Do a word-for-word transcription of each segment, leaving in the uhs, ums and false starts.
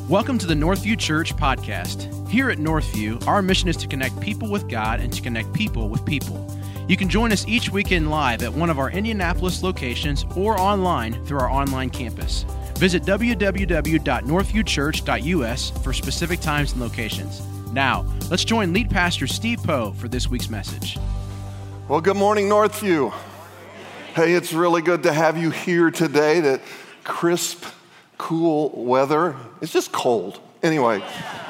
Welcome to the Northview Church podcast. Here at Northview, our mission is to connect people with God and to connect people with people. You can join us each weekend live at one of our Indianapolis locations or online through our online campus. Visit w w w dot northview church dot u s for specific times and locations. Now, let's join lead pastor Steve Poe for this week's message. Well, good morning, Northview. Hey, it's really good to have you here today. That crisp, cool weather. It's just cold. Anyway,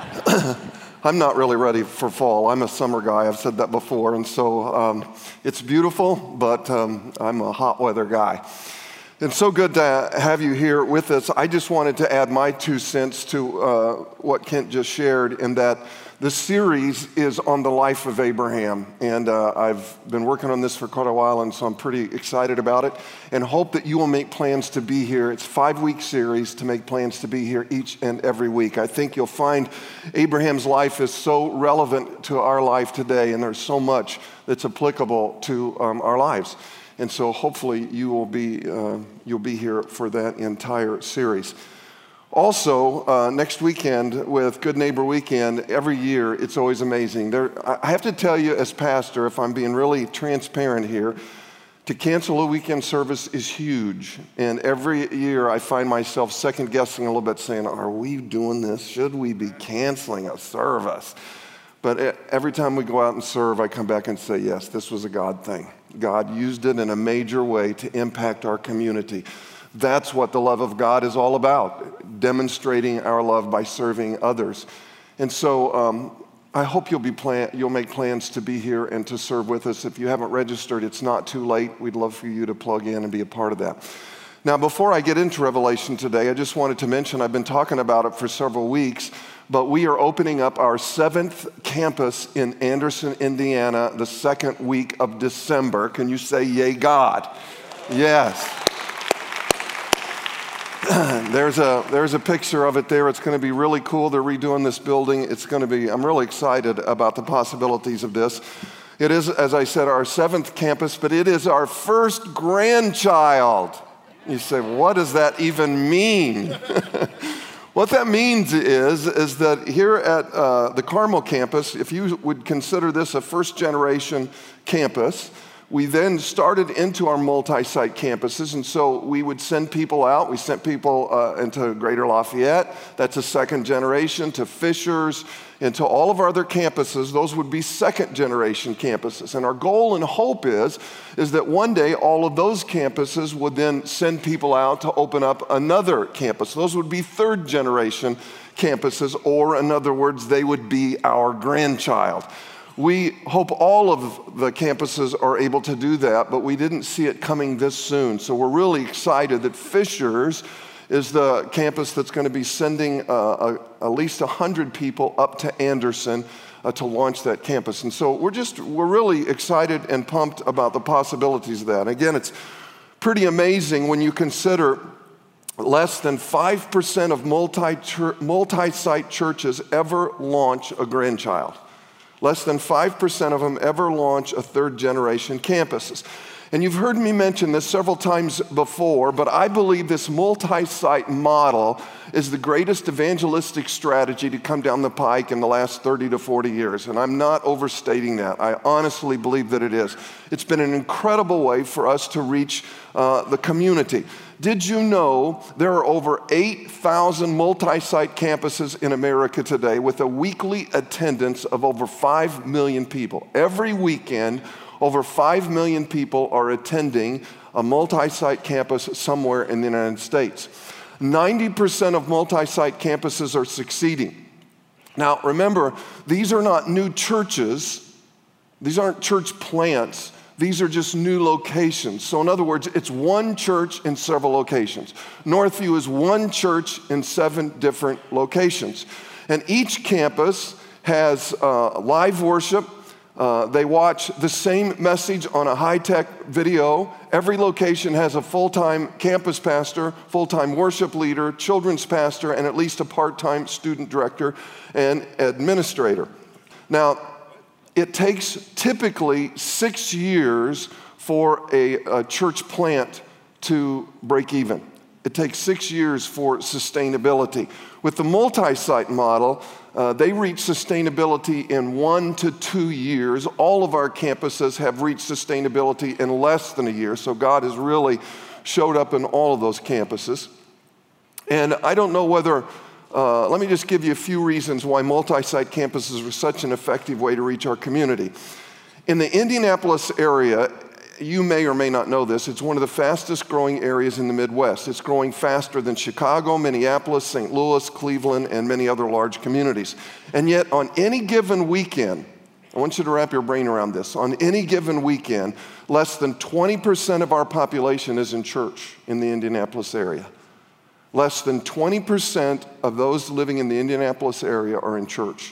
I'm not really ready for fall. I'm a summer guy. I've said that before. And so um, it's beautiful, but um, I'm a hot weather guy. It's so good to have you here with us. I just wanted to add my two cents to uh, what Kent just shared, in that the series is on the life of Abraham. And uh, I've been working on this for quite a while, and so I'm pretty excited about it, and hope that you will make plans to be here. It's a five-week series to make plans to be here each and every week. I think you'll find Abraham's life is so relevant to our life today, and there's so much that's applicable to um, our lives. And so hopefully you will be, uh, you'll be here for that entire series. Also, uh, next weekend with Good Neighbor Weekend, every year, it's always amazing. There, I have to tell you as pastor, if I'm being really transparent here, to cancel a weekend service is huge. And every year I find myself second guessing a little bit, saying, are we doing this? Should we be canceling a service? But every time we go out and serve, I come back and say, yes, this was a God thing. God used it in a major way to impact our community. That's what the love of God is all about, demonstrating our love by serving others. And so um, I hope you'll be plan- you'll make plans to be here and to serve with us. If you haven't registered, it's not too late. We'd love for you to plug in and be a part of that. Now, before I get into Revelation today, I just wanted to mention, I've been talking about it for several weeks, but we are opening up our seventh campus in Anderson, Indiana, the second week of December. Can you say, yay, God? Yes. There's a there's a picture of it there. It's going to be really cool. They're redoing this building. It's going to be, I'm really excited about the possibilities of this. It is, as I said, our seventh campus, but it is our first grandchild. You say, what does that even mean? What that means is, is that here at uh, the Carmel campus, if you would consider this a first-generation campus, we then started into our multi-site campuses, and so we would send people out. We sent people uh, into Greater Lafayette. That's a second generation, to Fishers, and to all of our other campuses. Those would be second-generation campuses. And our goal and hope is, is that one day all of those campuses would then send people out to open up another campus. Those would be third-generation campuses, or in other words, they would be our grandchild. We hope all of the campuses are able to do that, but we didn't see it coming this soon. So we're really excited that Fishers is the campus that's going to be sending uh, a, at least one hundred people up to Anderson uh, to launch that campus. And so we're just, we're really excited and pumped about the possibilities of that. Again, it's pretty amazing when you consider less than five percent of multi multi-site churches ever launch a grandchild. Less than five percent of them ever launch a third-generation campuses. And you've heard me mention this several times before, but I believe this multi-site model is the greatest evangelistic strategy to come down the pike in the last thirty to forty years. And I'm not overstating that. I honestly believe that it is. It's been an incredible way for us to reach uh, the community. Did you know there are over eight thousand multi-site campuses in America today with a weekly attendance of over five million people? Every weekend, over five million people are attending a multi-site campus somewhere in the United States. ninety percent of multi-site campuses are succeeding. Now, remember, these are not new churches. These aren't church plants. These are just new locations. So in other words, it's one church in several locations. Northview is one church in seven different locations. And each campus has uh, live worship. Uh, they watch the same message on a high-tech video. Every location has a full-time campus pastor, full-time worship leader, children's pastor, and at least a part-time student director and administrator. Now, it takes typically six years for a, a church plant to break even. It takes six years for sustainability. With the multi-site model, uh, they reach sustainability in one to two years. All of our campuses have reached sustainability in less than a year, so God has really showed up in all of those campuses. And I don't know whether, uh, let me just give you a few reasons why multi-site campuses are such an effective way to reach our community. In the Indianapolis area, you may or may not know this, it's one of the fastest growing areas in the Midwest. It's growing faster than Chicago, Minneapolis, Saint Louis, Cleveland, and many other large communities. And yet on any given weekend, I want you to wrap your brain around this, on any given weekend, less than twenty percent of our population is in church in the Indianapolis area. Less than twenty percent of those living in the Indianapolis area are in church.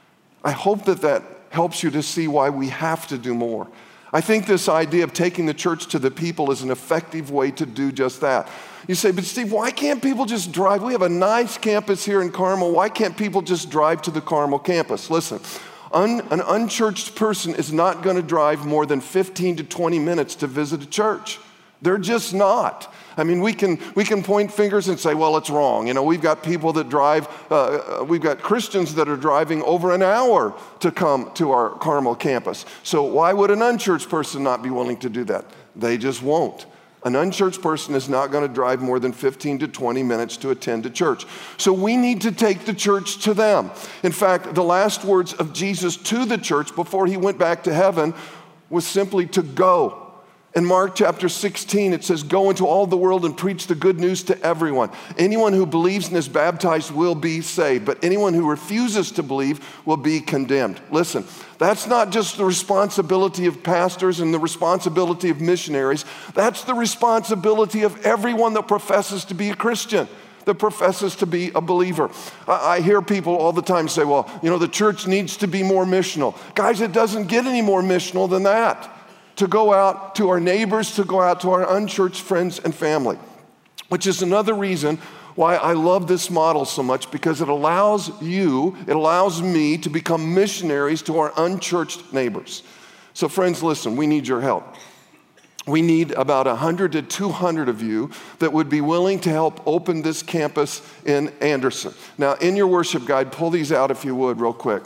I hope that that helps you to see why we have to do more. I think this idea of taking the church to the people is an effective way to do just that. You say, but Steve, why can't people just drive? We have a nice campus here in Carmel. Why can't people just drive to the Carmel campus? Listen, un, an unchurched person is not going to drive more than fifteen to twenty minutes to visit a church. They're just not. I mean, we can we can point fingers and say, well, it's wrong. You know, we've got people that drive, uh, we've got Christians that are driving over an hour to come to our Carmel campus. So why would an unchurched person not be willing to do that? They just won't. An unchurched person is not going to drive more than fifteen to twenty minutes to attend a church. So we need to take the church to them. In fact, the last words of Jesus to the church before he went back to heaven was simply to go. In Mark chapter sixteen, it says, go into all the world and preach the good news to everyone. Anyone who believes and is baptized will be saved, but anyone who refuses to believe will be condemned. Listen, that's not just the responsibility of pastors and the responsibility of missionaries. That's the responsibility of everyone that professes to be a Christian, that professes to be a believer. I, I hear people all the time say, well, you know, the church needs to be more missional. Guys, it doesn't get any more missional than that. To go out to our neighbors, to go out to our unchurched friends and family, which is another reason why I love this model so much, because it allows you, it allows me to become missionaries to our unchurched neighbors. So friends, listen, we need your help. We need about one hundred to two hundred of you that would be willing to help open this campus in Anderson. Now, in your worship guide, pull these out if you would real quick.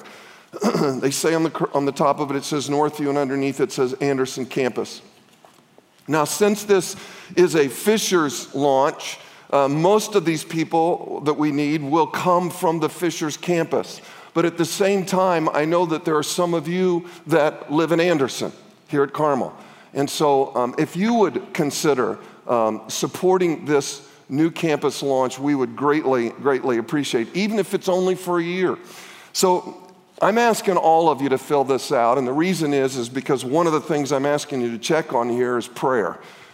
They say on the, on the top of it, it says Northview, and underneath it says Anderson Campus. Now, since this is a Fishers launch, uh, most of these people that we need will come from the Fishers campus. But at the same time, I know that there are some of you that live in Anderson here at Carmel. And so um, if you would consider um, supporting this new campus launch, we would greatly, greatly appreciate, even if it's only for a year. So I'm asking all of you to fill this out, and the reason is, is because one of the things I'm asking you to check on here is prayer.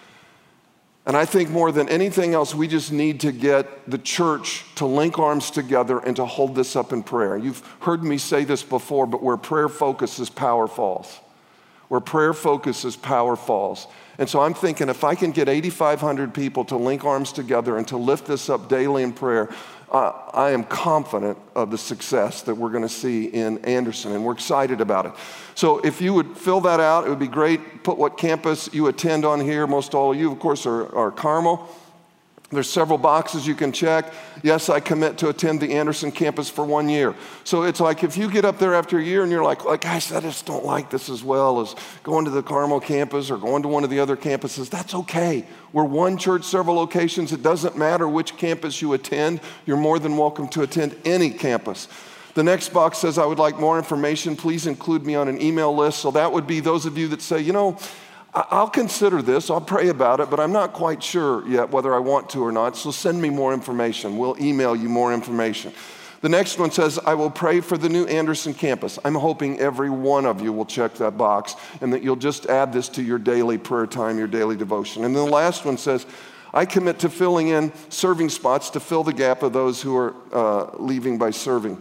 And I think more than anything else, we just need to get the church to link arms together and to hold this up in prayer. You've heard me say this before, but where prayer focuses, power falls. Where prayer focuses, power falls. And so I'm thinking if I can get eighty-five hundred people to link arms together and to lift this up daily in prayer, Uh, I am confident of the success that we're going to see in Anderson, and we're excited about it. So if you would fill that out, it would be great. Put what campus you attend on here. Most all of you, of course, are, are Carmel. There's several boxes you can check. Yes, I commit to attend the Anderson campus for one year. So it's like if you get up there after a year and you're like, like guys, I just don't like this as well as going to the Carmel campus or going to one of the other campuses, that's okay. We're one church, several locations. It doesn't matter which campus you attend. You're more than welcome to attend any campus. The next box says, I would like more information. Please include me on an email list. So that would be those of you that say, you know, I'll consider this, I'll pray about it, but I'm not quite sure yet whether I want to or not, so send me more information. We'll email you more information. The next one says, I will pray for the new Anderson campus. I'm hoping every one of you will check that box and that you'll just add this to your daily prayer time, your daily devotion. And then the last one says, I commit to filling in serving spots to fill the gap of those who are uh, leaving by serving.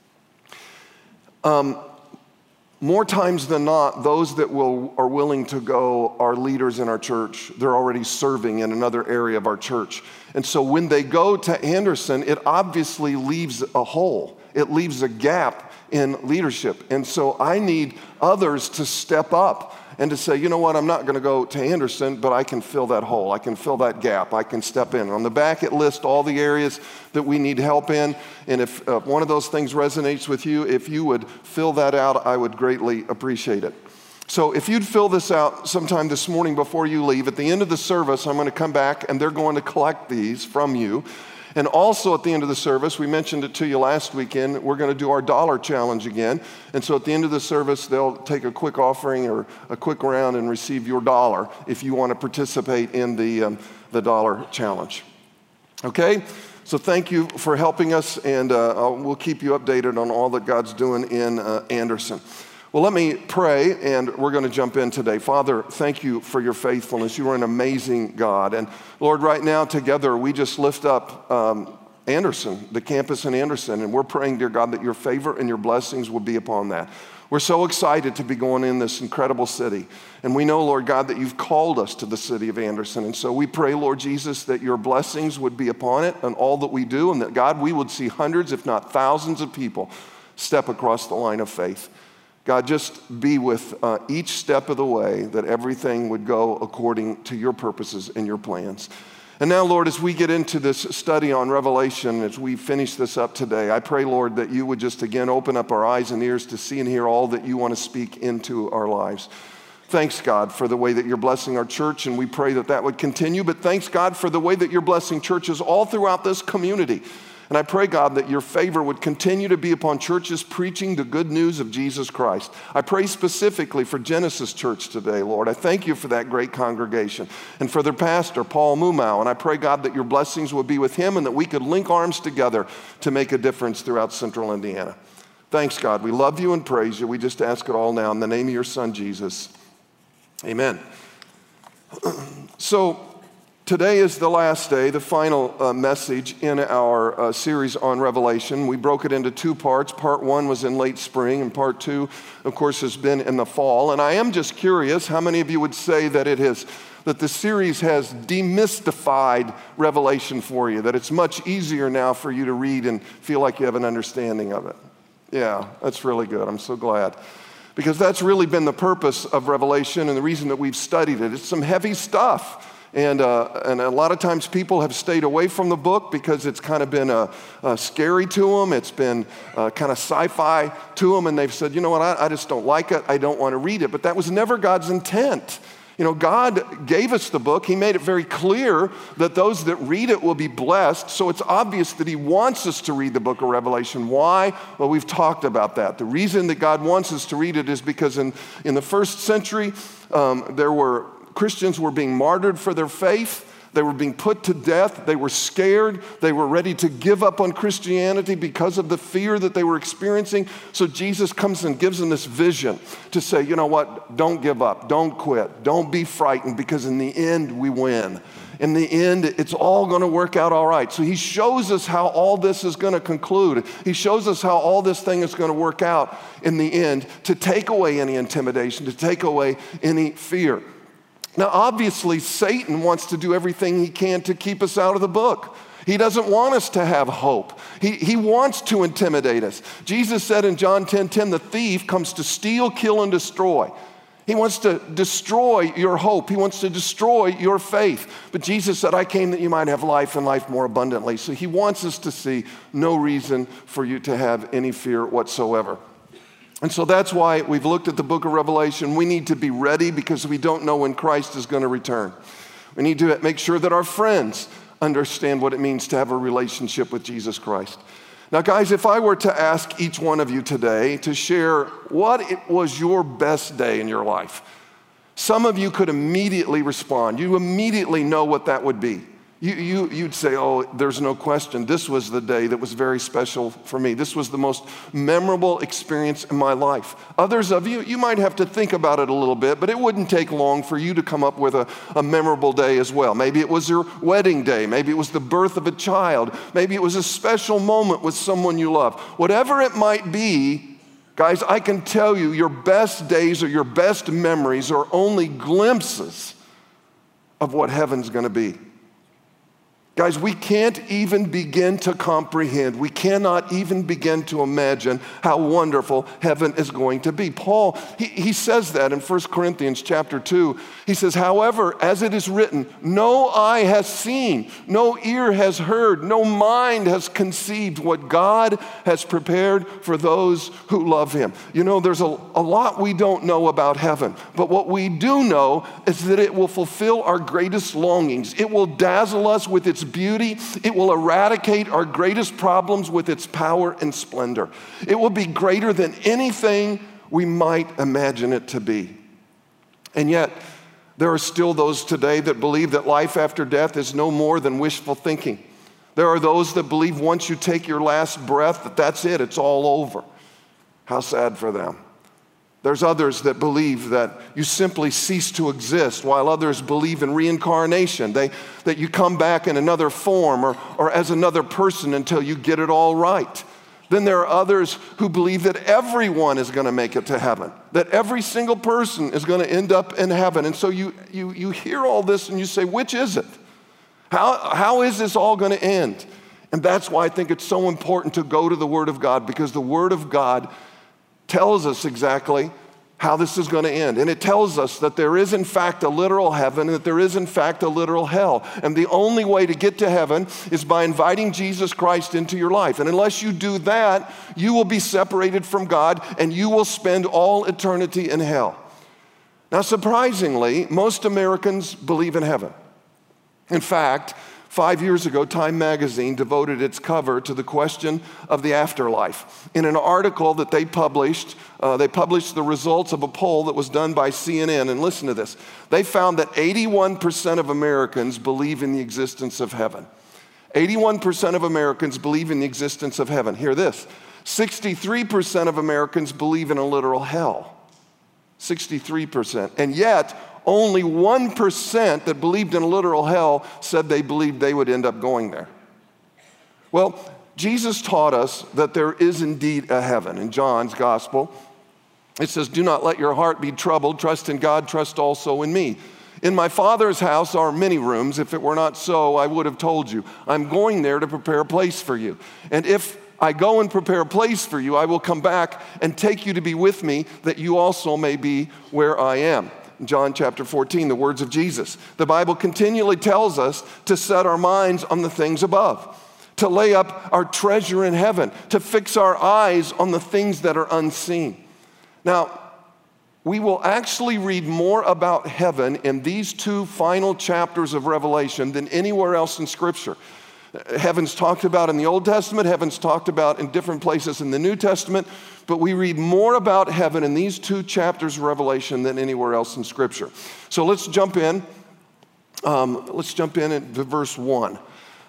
Um, More times than not, those that will, are willing to go are leaders in our church. They're already serving in another area of our church. And so when they go to Anderson, it obviously leaves a hole. It leaves a gap in leadership. And so I need others to step up and to say, you know what, I'm not going to go to Anderson, but I can fill that hole. I can fill that gap. I can step in. On the back, it lists all the areas that we need help in. And if uh, one of those things resonates with you, if you would fill that out, I would greatly appreciate it. So if you'd fill this out sometime this morning before you leave, at the end of the service, I'm going to come back and they're going to collect these from you. And also at the end of the service, we mentioned it to you last weekend, we're going to do our dollar challenge again. And so at the end of the service, they'll take a quick offering or a quick round and receive your dollar if you want to participate in the, um, the dollar challenge. Okay? So thank you for helping us, and uh, we'll keep you updated on all that God's doing in uh, Anderson. Well, let me pray, and we're going to jump in today. Father, thank you for your faithfulness. You are an amazing God. And Lord, right now together, we just lift up um, Anderson, the campus in Anderson, and we're praying, dear God, that your favor and your blessings will be upon that. We're so excited to be going in this incredible city. And we know, Lord God, that you've called us to the city of Anderson. And so we pray, Lord Jesus, that your blessings would be upon it and all that we do, and that, God, we would see hundreds, if not thousands of people step across the line of faith. God, just be with uh, each step of the way, that everything would go according to your purposes and your plans. And now, Lord, as we get into this study on Revelation, as we finish this up today, I pray, Lord, that you would just again open up our eyes and ears to see and hear all that you want to speak into our lives. Thanks, God, for the way that you're blessing our church, and we pray that that would continue. But thanks, God, for the way that you're blessing churches all throughout this community. And I pray, God, that your favor would continue to be upon churches preaching the good news of Jesus Christ. I pray specifically for Genesis Church today, Lord. I thank you for that great congregation and for their pastor, Paul Mumau. And I pray, God, that your blessings would be with him and that we could link arms together to make a difference throughout central Indiana. Thanks, God. We love you and praise you. We just ask it all now in the name of your son, Jesus. Amen. So, today is the last day, the final uh, message in our uh, series on Revelation. We broke it into two parts. Part one was in late spring, and part two, of course, has been in the fall. And I am just curious, how many of you would say that it has, that the series has demystified Revelation for you, that it's much easier now for you to read and feel like you have an understanding of it? Yeah, that's really good. I'm so glad. Because that's really been the purpose of Revelation and the reason that we've studied it. It's some heavy stuff. And, uh, and a lot of times people have stayed away from the book because it's kind of been uh, uh, scary to them. It's been uh, kind of sci-fi to them. And they've said, you know what, I, I just don't like it. I don't want to read it. But that was never God's intent. You know, God gave us the book. He made it very clear that those that read it will be blessed. So it's obvious that he wants us to read the book of Revelation. Why? Well, we've talked about that. The reason that God wants us to read it is because in, in the first century, um, there were Christians were being martyred for their faith. They were being put to death. They were scared. They were ready to give up on Christianity because of the fear that they were experiencing. So Jesus comes and gives them this vision to say, you know what, don't give up. Don't quit. Don't be frightened, because in the end, we win. In the end, it's all going to work out all right. So he shows us how all this is going to conclude. He shows us how all this thing is going to work out in the end, to take away any intimidation, to take away any fear. Now, obviously, Satan wants to do everything he can to keep us out of the book. He doesn't want us to have hope. He, he wants to intimidate us. Jesus said in John ten ten, the thief comes to steal, kill, and destroy. He wants to destroy your hope. He wants to destroy your faith. But Jesus said, I came that you might have life and life more abundantly. So he wants us to see no reason for you to have any fear whatsoever. And so that's why we've looked at the book of Revelation. We need to be ready because we don't know when Christ is going to return. We need to make sure that our friends understand what it means to have a relationship with Jesus Christ. Now, guys, if I were to ask each one of you today to share what it was your best day in your life, some of you could immediately respond. You immediately know what that would be. You, you, you'd say, oh, there's no question. This was the day that was very special for me. This was the most memorable experience in my life. Others of you, you might have to think about it a little bit, but it wouldn't take long for you to come up with a, a memorable day as well. Maybe it was your wedding day. Maybe it was the birth of a child. Maybe it was a special moment with someone you love. Whatever it might be, guys, I can tell you your best days or your best memories are only glimpses of what heaven's going to be. Guys, we can't even begin to comprehend. We cannot even begin to imagine how wonderful heaven is going to be. Paul, he, he says that in First Corinthians chapter two. He says, however, as it is written, no eye has seen, no ear has heard, no mind has conceived what God has prepared for those who love him. You know, there's a, a lot we don't know about heaven, but what we do know is that it will fulfill our greatest longings. It will dazzle us with its beauty. It will eradicate our greatest problems with its power and splendor. It will be greater than anything we might imagine it to be. And yet, there are still those today that believe that life after death is no more than wishful thinking. There are those that believe once you take your last breath that that's it, it's all over. How sad for them. There's others that believe that you simply cease to exist, while others believe in reincarnation, they, that you come back in another form or, or as another person until you get it all right. Then there are others who believe that everyone is going to make it to heaven, that every single person is going to end up in heaven. And so you, you, you hear all this and you say, which is it? How, how is this all going to end? And that's why I think it's so important to go to the Word of God, because the Word of God tells us exactly how this is going to end. And it tells us that there is in fact a literal heaven and that there is in fact a literal hell. And the only way to get to heaven is by inviting Jesus Christ into your life. And unless you do that, you will be separated from God and you will spend all eternity in hell. Now, surprisingly, most Americans believe in heaven. In fact, Five years ago, Time magazine devoted its cover to the question of the afterlife. In an article that they published, uh, they published the results of a poll that was done by C N N. And listen to this. They found that eighty-one percent of Americans believe in the existence of heaven. eighty-one percent of Americans believe in the existence of heaven. Hear this. sixty-three percent of Americans believe in a literal hell. sixty-three percent. And yet, only one percent that believed in a literal hell said they believed they would end up going there. Well, Jesus taught us that there is indeed a heaven. In John's gospel, it says, do not let your heart be troubled. Trust in God, trust also in me. In my Father's house are many rooms. If it were not so, I would have told you. I'm going there to prepare a place for you. And if I go and prepare a place for you, I will come back and take you to be with me, that you also may be where I am. John chapter fourteen, the words of Jesus. The Bible continually tells us to set our minds on the things above, to lay up our treasure in heaven, to fix our eyes on the things that are unseen. Now, we will actually read more about heaven in these two final chapters of Revelation than anywhere else in Scripture. Heaven's talked about in the Old Testament, heaven's talked about in different places in the New Testament, but we read more about heaven in these two chapters of Revelation than anywhere else in Scripture. So let's jump in. Um, let's jump in at verse one.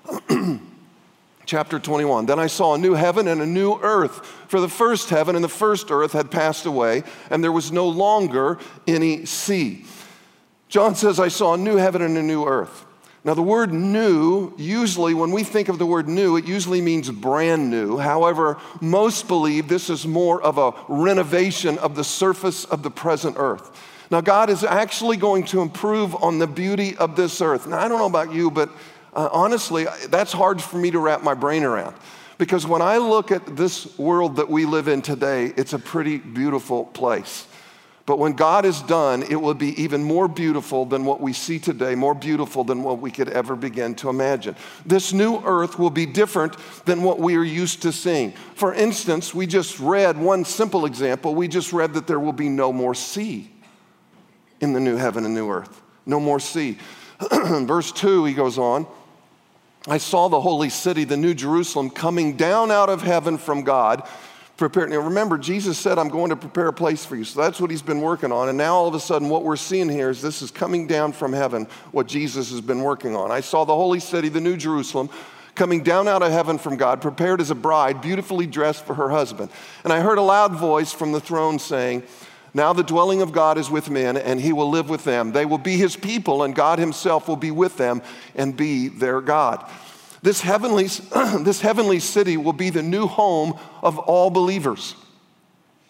Chapter twenty-one. Then I saw a new heaven and a new earth, for the first heaven and the first earth had passed away, and there was no longer any sea. John says, I saw a new heaven and a new earth. Now, the word new, usually when we think of the word new, it usually means brand new. However, most believe this is more of a renovation of the surface of the present earth. Now, God is actually going to improve on the beauty of this earth. Now, I don't know about you, but uh, honestly, that's hard for me to wrap my brain around. Because when I look at this world that we live in today, it's a pretty beautiful place. But when God is done, it will be even more beautiful than what we see today, more beautiful than what we could ever begin to imagine. This new earth will be different than what we are used to seeing. For instance, we just read one simple example. We just read that there will be no more sea in the new heaven and new earth. No more sea. Verse two, he goes on, I saw the holy city, the new Jerusalem, coming down out of heaven from God. Prepare. Now remember, Jesus said, I'm going to prepare a place for you. So that's what he's been working on. And now all of a sudden what we're seeing here is this is coming down from heaven, what Jesus has been working on. I saw the holy city, the new Jerusalem, coming down out of heaven from God, prepared as a bride, beautifully dressed for her husband. And I heard a loud voice from the throne saying, now the dwelling of God is with men, and he will live with them. They will be his people, and God himself will be with them and be their God. This heavenly, this heavenly city will be the new home of all believers.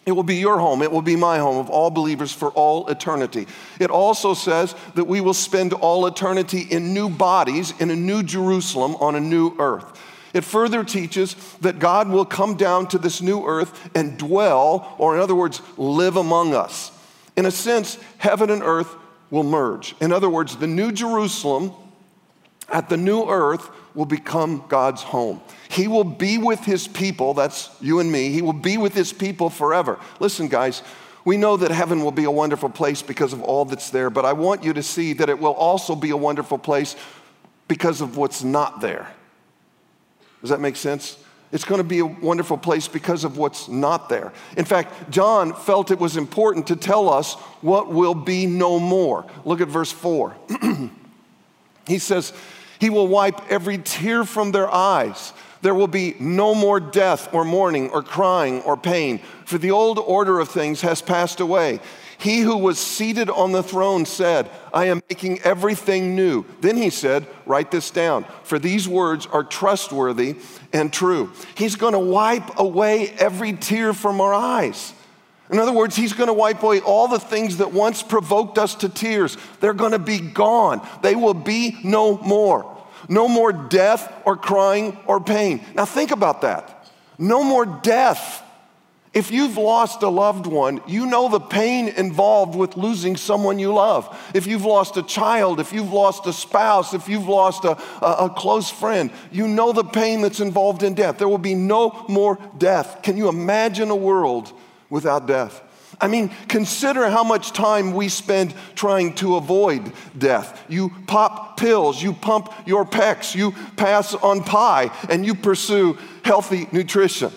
It will be your home. It will be my home of all believers for all eternity. It also says that we will spend all eternity in new bodies, in a new Jerusalem, on a new earth. It further teaches that God will come down to this new earth and dwell, or in other words, live among us. In a sense, heaven and earth will merge. In other words, the new Jerusalem at the new earth will become God's home. He will be with his people, that's you and me. He will be with his people forever. Listen, guys, we know that heaven will be a wonderful place because of all that's there, but I want you to see that it will also be a wonderful place because of what's not there. Does that make sense? It's going to be a wonderful place because of what's not there. In fact, John felt it was important to tell us what will be no more. Look at verse four. He says, he will wipe every tear from their eyes. There will be no more death or mourning or crying or pain, for the old order of things has passed away. He who was seated on the throne said, I am making everything new. Then he said, write this down, for these words are trustworthy and true. He's going to wipe away every tear from our eyes. In other words, he's going to wipe away all the things that once provoked us to tears. They're going to be gone. They will be no more. No more death or crying or pain. Now think about that. No more death. If you've lost a loved one, you know the pain involved with losing someone you love. If you've lost a child, if you've lost a spouse, if you've lost a, a, a close friend, you know the pain that's involved in death. There will be no more death. Can you imagine a world without death? I mean, consider how much time we spend trying to avoid death. You pop pills, you pump your pecs, you pass on pie, and you pursue healthy nutrition.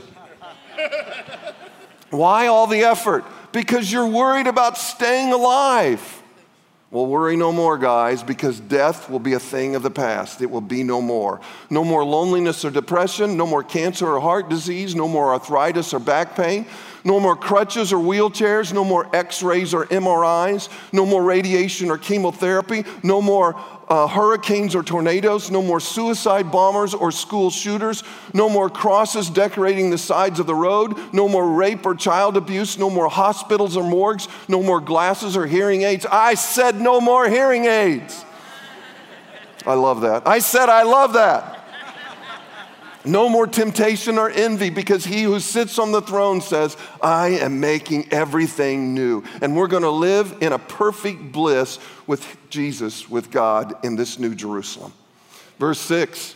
Why all the effort? Because you're worried about staying alive. Well, worry no more, guys, because death will be a thing of the past. It will be no more. No more loneliness or depression, no more cancer or heart disease, no more arthritis or back pain, no more crutches or wheelchairs, no more x-rays or M R Is, no more radiation or chemotherapy, no more uh, hurricanes or tornadoes, no more suicide bombers or school shooters, no more crosses decorating the sides of the road, no more rape or child abuse, no more hospitals or morgues, no more glasses or hearing aids. I said no more hearing aids. I love that. I said I love that. No more temptation or envy, because he who sits on the throne says, I am making everything new. And we're going to live in a perfect bliss with Jesus, with God, in this new Jerusalem. Verse six,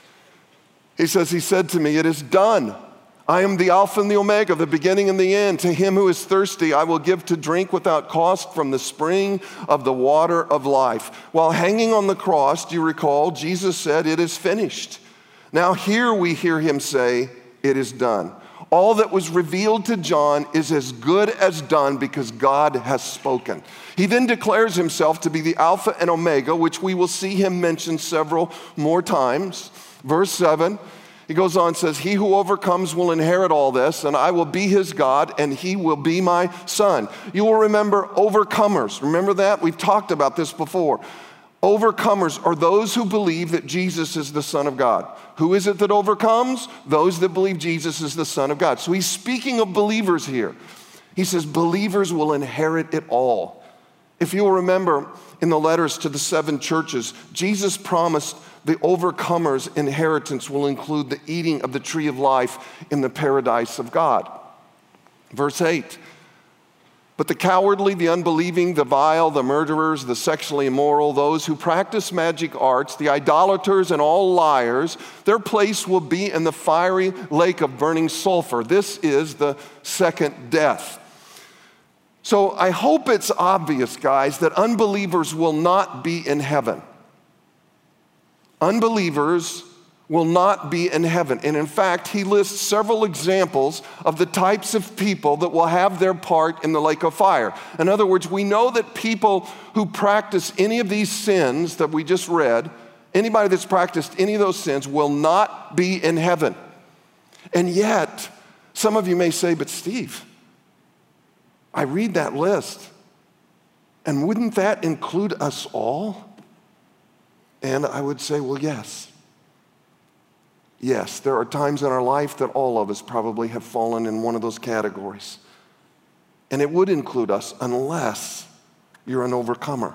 he says, he said to me, it is done. I am the Alpha and the Omega, the beginning and the end. To him who is thirsty, I will give to drink without cost from the spring of the water of life. While hanging on the cross, do you recall, Jesus said, it is finished. Now here we hear him say, it is done. All that was revealed to John is as good as done because God has spoken. He then declares himself to be the Alpha and Omega, which we will see him mention several more times. Verse seven, he goes on and says, he who overcomes will inherit all this, and I will be his God, and he will be my son. You will remember overcomers. Remember that? We've talked about this before. Overcomers are those who believe that Jesus is the Son of God. Who is it that overcomes? Those that believe Jesus is the Son of God. So he's speaking of believers here. He says believers will inherit it all. If you'll remember in the letters to the seven churches, Jesus promised the overcomers' inheritance will include the eating of the tree of life in the paradise of God. Verse eight. But the cowardly, the unbelieving, the vile, the murderers, the sexually immoral, those who practice magic arts, the idolaters, and all liars, their place will be in the fiery lake of burning sulfur. This is the second death. So I hope it's obvious, guys, that unbelievers will not be in heaven. Unbelievers will not be in heaven. And in fact, he lists several examples of the types of people that will have their part in the lake of fire. In other words, we know that people who practice any of these sins that we just read, anybody that's practiced any of those sins will not be in heaven. And yet, some of you may say, but Steve, I read that list, and wouldn't that include us all? And I would say, well, yes. Yes, there are times in our life that all of us probably have fallen in one of those categories. And it would include us unless you're an overcomer,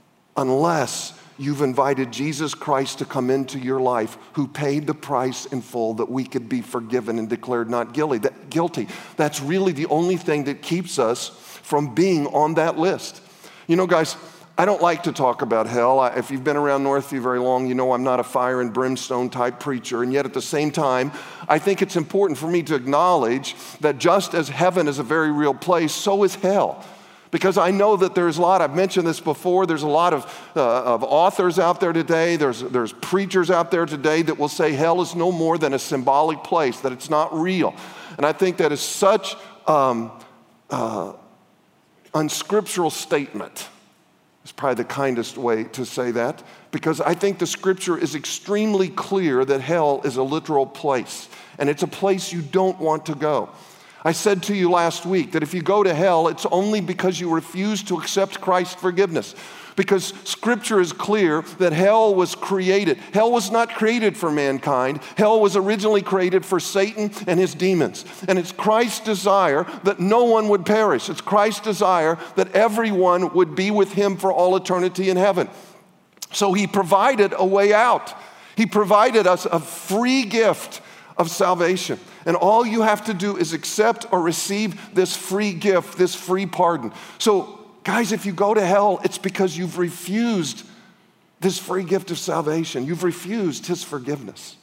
unless you've invited Jesus Christ to come into your life, who paid the price in full that we could be forgiven and declared not guilty. That, guilty. That's really the only thing that keeps us from being on that list. You know, guys, I don't like to talk about hell. I, if you've been around Northview very long, you know I'm not a fire and brimstone type preacher. And yet at the same time, I think it's important for me to acknowledge that just as heaven is a very real place, so is hell. Because I know that there's a lot, I've mentioned this before, there's a lot of, uh, of authors out there today, there's, there's preachers out there today that will say hell is no more than a symbolic place, that it's not real. And I think that is such um, uh, unscriptural statement. It's probably the kindest way to say that, because I think the scripture is extremely clear that hell is a literal place, and it's a place you don't want to go. I said to you last week that if you go to hell, it's only because you refuse to accept Christ's forgiveness. Because Scripture is clear that hell was created. Hell was not created for mankind. Hell was originally created for Satan and his demons. And it's Christ's desire that no one would perish. It's Christ's desire that everyone would be with him for all eternity in heaven. So he provided a way out. He provided us a free gift of salvation. And all you have to do is accept or receive this free gift, this free pardon. So, guys, if you go to hell, it's because you've refused this free gift of salvation. You've refused his forgiveness.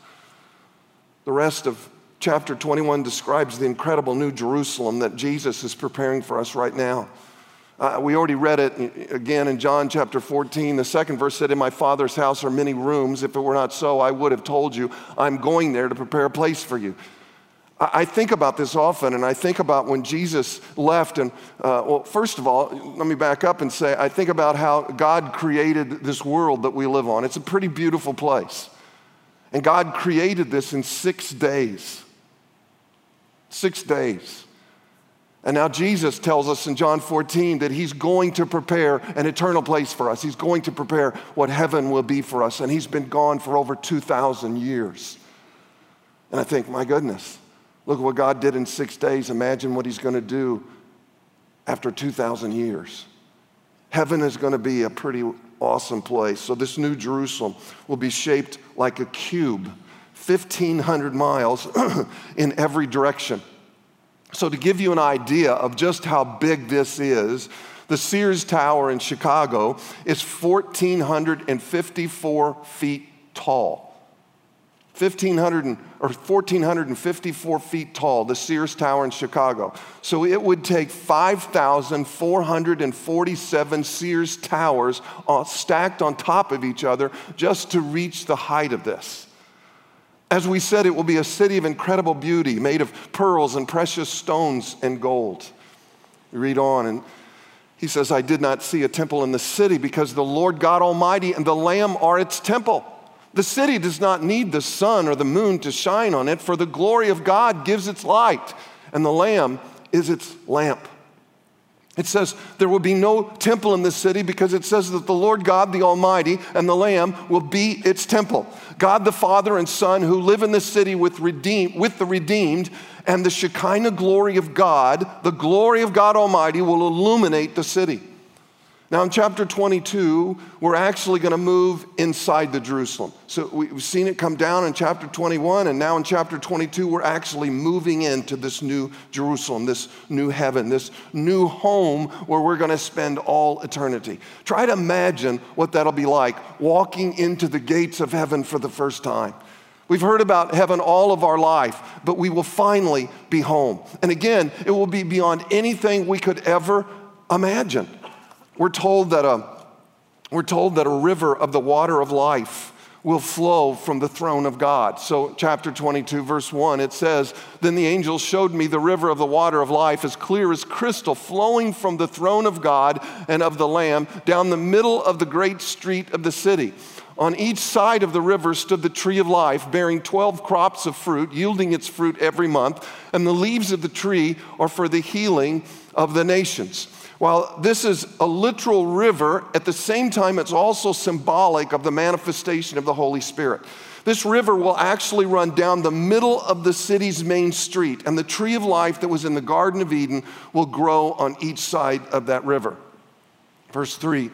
The rest of chapter twenty-one describes the incredible New Jerusalem that Jesus is preparing for us right now. Uh, we already read it again in John chapter fourteen. The second verse said, "In my Father's house are many rooms. If it were not so, I would have told you. I'm going there to prepare a place for you." I think about this often, and I think about when Jesus left. And uh, well, first of all, let me back up and say, I think about how God created this world that we live on. It's a pretty beautiful place. And God created this in six days. Six days. And now Jesus tells us in John fourteen that he's going to prepare an eternal place for us. He's going to prepare what heaven will be for us. And he's been gone for over two thousand years. And I think, my goodness, look at what God did in six days. Imagine what he's going to do after two thousand years. Heaven is going to be a pretty awesome place. So this New Jerusalem will be shaped like a cube, fifteen hundred miles in every direction. So to give you an idea of just how big this is, the Sears Tower in Chicago is one thousand four hundred fifty-four feet tall. fifteen hundred or one thousand four hundred fifty-four feet tall, the Sears Tower in Chicago. So it would take five thousand four hundred forty-seven Sears Towers stacked on top of each other just to reach the height of this. As we said, it will be a city of incredible beauty, made of pearls and precious stones and gold. You read on, and he says, "I did not see a temple in the city because the Lord God Almighty and the Lamb are its temple. The city does not need the sun or the moon to shine on it, for the glory of God gives its light, and the Lamb is its lamp." It says there will be no temple in the city because it says that the Lord God, the Almighty, and the Lamb will be its temple. God the Father and Son who live in the city with, redeemed, with the redeemed, and the Shekinah glory of God, the glory of God Almighty, will illuminate the city. Now in chapter twenty-two, we're actually going to move inside the Jerusalem. So we've seen it come down in chapter twenty-one, and now in chapter twenty-two, we're actually moving into this new Jerusalem, this new heaven, this new home where we're going to spend all eternity. Try to imagine what that'll be like, walking into the gates of heaven for the first time. We've heard about heaven all of our life, but we will finally be home. And again, it will be beyond anything we could ever imagine. We're told that a, we're told that a river of the water of life will flow from the throne of God. So chapter twenty-two, verse one, it says, "Then the angel showed me the river of the water of life, as clear as crystal, flowing from the throne of God and of the Lamb down the middle of the great street of the city. On each side of the river stood the tree of life, bearing twelve crops of fruit, yielding its fruit every month, and the leaves of the tree are for the healing of the nations." While this is a literal river, at the same time, it's also symbolic of the manifestation of the Holy Spirit. This river will actually run down the middle of the city's main street, and the tree of life that was in the Garden of Eden will grow on each side of that river. Verse three,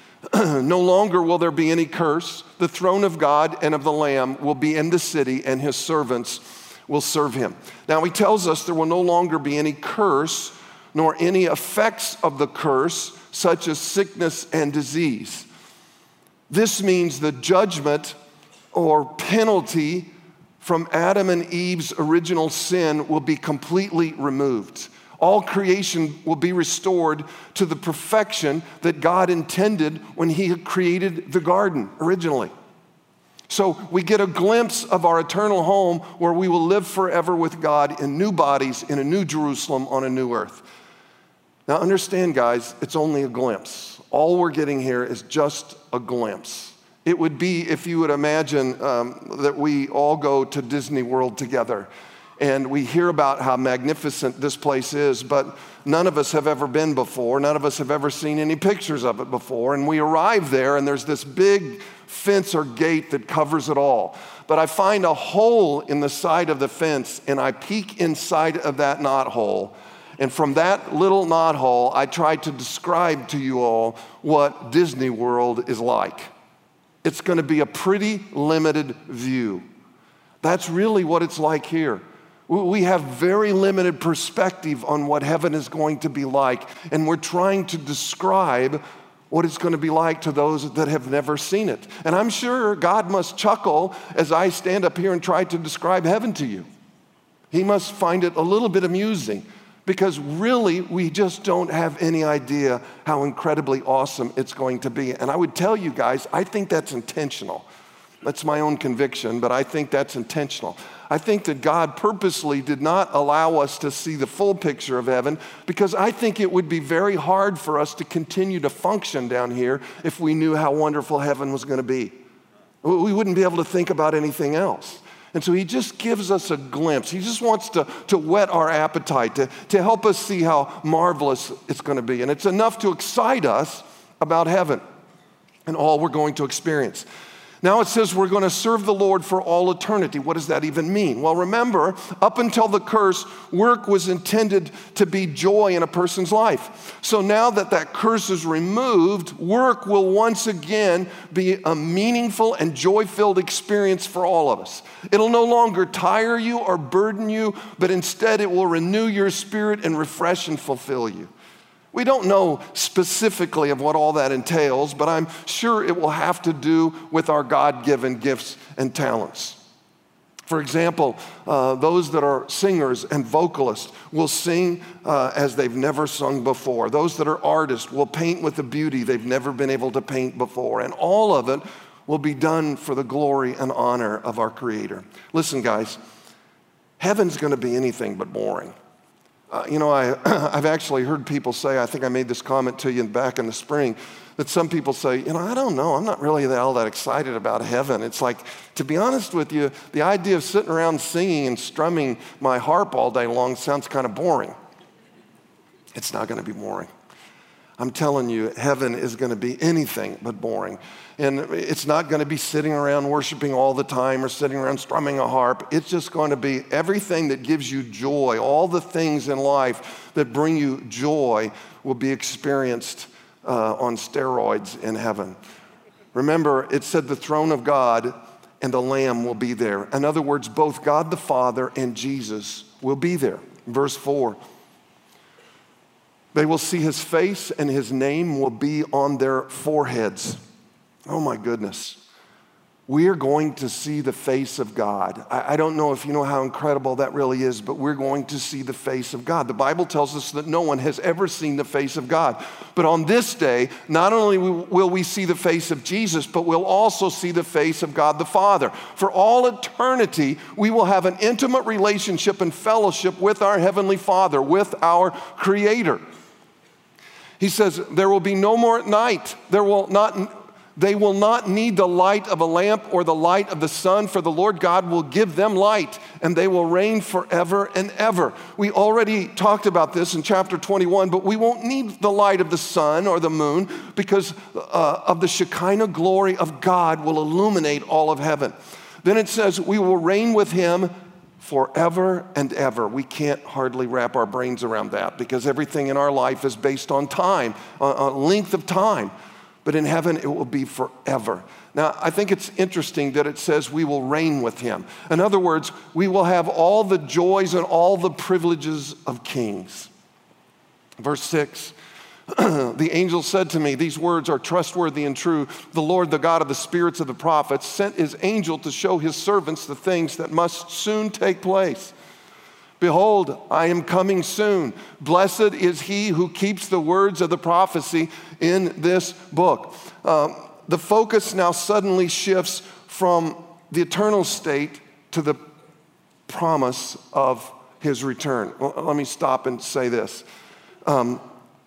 no longer will there be any curse. The throne of God and of the Lamb will be in the city, and his servants will serve him. Now he tells us there will no longer be any curse, nor any effects of the curse, such as sickness and disease. This means the judgment or penalty from Adam and Eve's original sin will be completely removed. All creation will be restored to the perfection that God intended when he had created the garden originally. So we get a glimpse of our eternal home where we will live forever with God in new bodies, in a new Jerusalem on a new earth. Now understand, guys, it's only a glimpse. All we're getting here is just a glimpse. It would be if you would imagine um, that we all go to Disney World together and we hear about how magnificent this place is, but none of us have ever been before. None of us have ever seen any pictures of it before. And we arrive there and there's this big fence or gate that covers it all. But I find a hole in the side of the fence and I peek inside of that knothole. And from that little knothole, I try to describe to you all what Disney World is like. It's going to be a pretty limited view. That's really what it's like here. We have very limited perspective on what heaven is going to be like, and we're trying to describe what it's going to be like to those that have never seen it. And I'm sure God must chuckle as I stand up here and try to describe heaven to you. He must find it a little bit amusing, because really we just don't have any idea how incredibly awesome it's going to be. And I would tell you guys, I think that's intentional. That's my own conviction, but I think that's intentional. I think that God purposely did not allow us to see the full picture of heaven, because I think it would be very hard for us to continue to function down here if we knew how wonderful heaven was going to be. We wouldn't be able to think about anything else. And so he just gives us a glimpse. He just wants to, to whet our appetite, to, to help us see how marvelous it's going to be. And it's enough to excite us about heaven and all we're going to experience. Now it says we're going to serve the Lord for all eternity. What does that even mean? Well, remember, up until the curse, work was intended to be joy in a person's life. So now that that curse is removed, work will once again be a meaningful and joy-filled experience for all of us. It'll no longer tire you or burden you, but instead it will renew your spirit and refresh and fulfill you. We don't know specifically of what all that entails, but I'm sure it will have to do with our God-given gifts and talents. For example, uh, those that are singers and vocalists will sing uh, as they've never sung before. Those that are artists will paint with a beauty they've never been able to paint before. And all of it will be done for the glory and honor of our Creator. Listen, guys, heaven's going to be anything but boring. Uh, you know, I, I've actually heard people say, I think I made this comment to you back in the spring, that some people say, you know, I don't know, I'm not really all that excited about heaven. It's like, to be honest with you, the idea of sitting around singing and strumming my harp all day long sounds kind of boring. It's not going to be boring. I'm telling you, heaven is going to be anything but boring. And it's not going to be sitting around worshiping all the time or sitting around strumming a harp. It's just going to be everything that gives you joy. All the things in life that bring you joy will be experienced uh, on steroids in heaven. Remember, it said the throne of God and the Lamb will be there. In other words, both God the Father and Jesus will be there. Verse four. They will see his face and his name will be on their foreheads. Oh my goodness. We are going to see the face of God. I, I don't know if you know how incredible that really is, but we're going to see the face of God. The Bible tells us that no one has ever seen the face of God. But on this day, not only will we see the face of Jesus, but we'll also see the face of God the Father. For all eternity, we will have an intimate relationship and fellowship with our Heavenly Father, with our Creator. He says, there will be no more night. There will not, they will not need the light of a lamp or the light of the sun, for the Lord God will give them light, and they will reign forever and ever. We already talked about this in chapter twenty-one, but we won't need the light of the sun or the moon because uh, of the Shekinah glory of God will illuminate all of heaven. Then it says, we will reign with him forever and ever. We can't hardly wrap our brains around that because everything in our life is based on time, on length of time. But in heaven, it will be forever. Now, I think it's interesting that it says we will reign with him. In other words, we will have all the joys and all the privileges of kings. Verse six, the angel said to me, these words are trustworthy and true. The Lord, the God of the spirits of the prophets, sent his angel to show his servants the things that must soon take place. Behold, I am coming soon. Blessed is he who keeps the words of the prophecy in this book. Um, the focus now suddenly shifts from the eternal state to the promise of his return. Well, let me stop and say this. Um,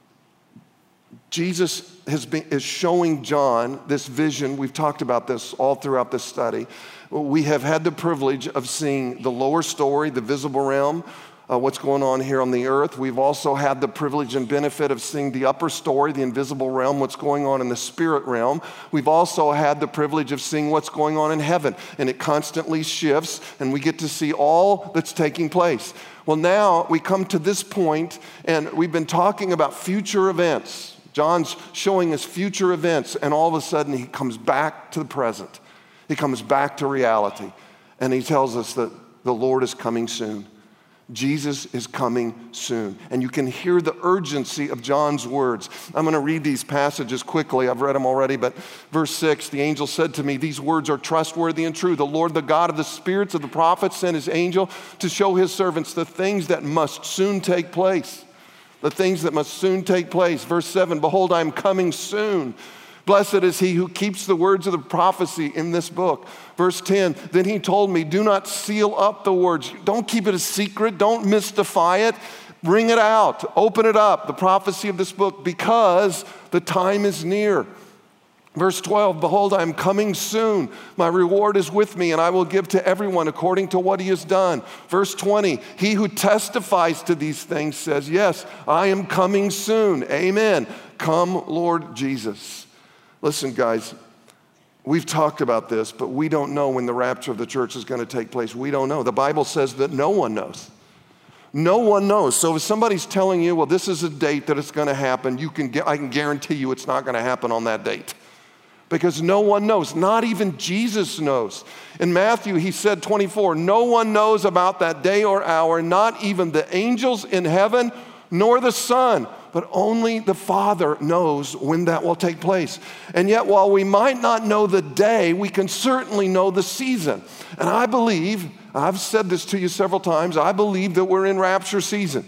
Jesus has been, is showing John this vision. We've talked about this all throughout this study. We have had the privilege of seeing the lower story, the visible realm, uh, what's going on here on the earth. We've also had the privilege and benefit of seeing the upper story, the invisible realm, what's going on in the spirit realm. We've also had the privilege of seeing what's going on in heaven, and it constantly shifts, and we get to see all that's taking place. Well, now we come to this point, and we've been talking about future events. John's showing us future events, and all of a sudden he comes back to the present. He comes back to reality, and he tells us that the Lord is coming soon. Jesus is coming soon. And you can hear the urgency of John's words. I'm going to read these passages quickly. I've read them already, but verse six, the angel said to me, these words are trustworthy and true. The Lord, the God of the spirits of the prophets, sent his angel to show his servants the things that must soon take place. The things that must soon take place. Verse seven, behold, I am coming soon. Blessed is he who keeps the words of the prophecy in this book. Verse ten, then he told me, do not seal up the words. Don't keep it a secret. Don't mystify it. Bring it out. Open it up, the prophecy of this book, because the time is near. Verse twelve, behold, I am coming soon. My reward is with me, and I will give to everyone according to what he has done. Verse twenty, he who testifies to these things says, yes, I am coming soon. Amen. Come, Lord Jesus. Listen, guys, we've talked about this, but we don't know when the rapture of the church is going to take place. We don't know. The Bible says that no one knows. No one knows. So if somebody's telling you, well, this is a date that it's going to happen, you can, I can guarantee you it's not going to happen on that date. Because no one knows. Not even Jesus knows. In Matthew, he said twenty-four, no one knows about that day or hour, not even the angels in heaven, nor the Son, but only the Father knows when that will take place. And yet, while we might not know the day, we can certainly know the season. And I believe, I've said this to you several times, I believe that we're in rapture season.